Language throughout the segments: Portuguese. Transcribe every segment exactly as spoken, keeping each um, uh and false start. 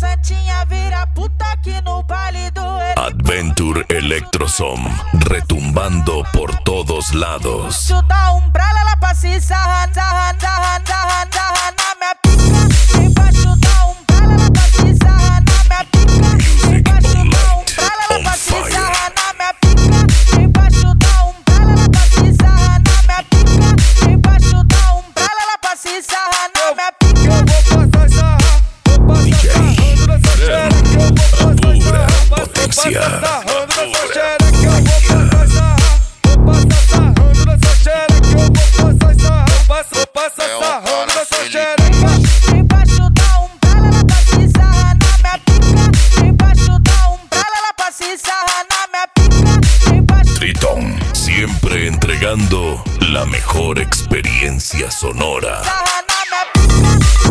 santinha vira puta aqui no baile do Adventure Electrosom, retumbando por todos lados. Chuta umbrella, ela passa e sarra, sarra, sarra, sarra, sarra na minha pica. Embaixo da umbrella, ela passa e sarra na minha pica. Embaixo da umbrella, ela passa e sarra na minha pica. Embaixo da umbrella, ela passa e sarra na minha pica. Embaixo da umbrella, ela passa e sarra na minha pica. Eu vou passar sarra, vou passar sarrando nessa xereca. Eu vou passar sarra, vou passar sarrando nessa xereca. Eu vou passar sarra, vou passar sarrando nessa xereca. Eu vou passar sarra, vou passar sarrando nessa xereca. Embaixo da umbrella, ela passa e sarra na minha pica. Embaixo da umbrella, ela passa e sarra na minha pica. Embaixo... Triton, siempre entregando la mejor experiencia sonora. Sarra na minha pica.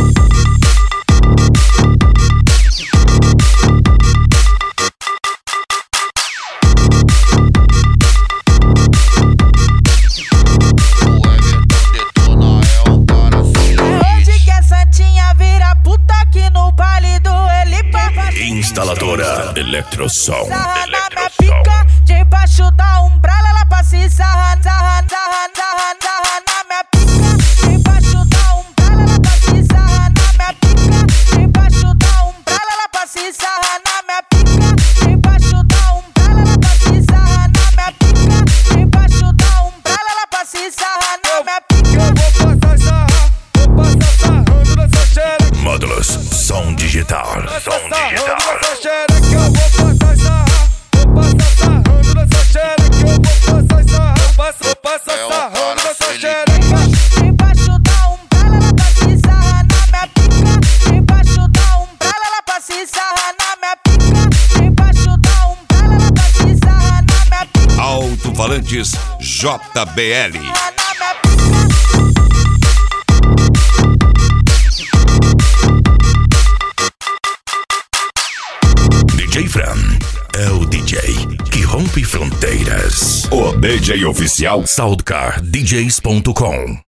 Instaladora Electrosom. Sarra na minha pica, debaixo da umbrella ela passa e sarra, sarra, sarra, sarra, sarra na minha pica. Debaixo da umbrella ela passa e sarra na minha pica. Debaixo da umbrella ela passa e sarra na minha pica. Debaixo da umbrella ela passa e sarra na minha pica. Debaixo da umbrella ela passa e sarra na minha pica. Eu vou passar sarra, vou passar sarrando nessa xereca. Módulos som digital. Som digital. Eu vou passar sarra, vou passar sarrando nessa xereca. Eu vou passar sarra, vou passar sarrando nessa xereca. Embaixo da umbrella ela passa e sarra na minha pica. Embaixo da umbrella ela passa e sarra na minha pica. Embaixo da umbrella ela passa e sarra na minha pica. Alto-falantes J B L. D J Fran é o D J que rompe fronteiras. O D J oficial Soundcar D Js ponto com.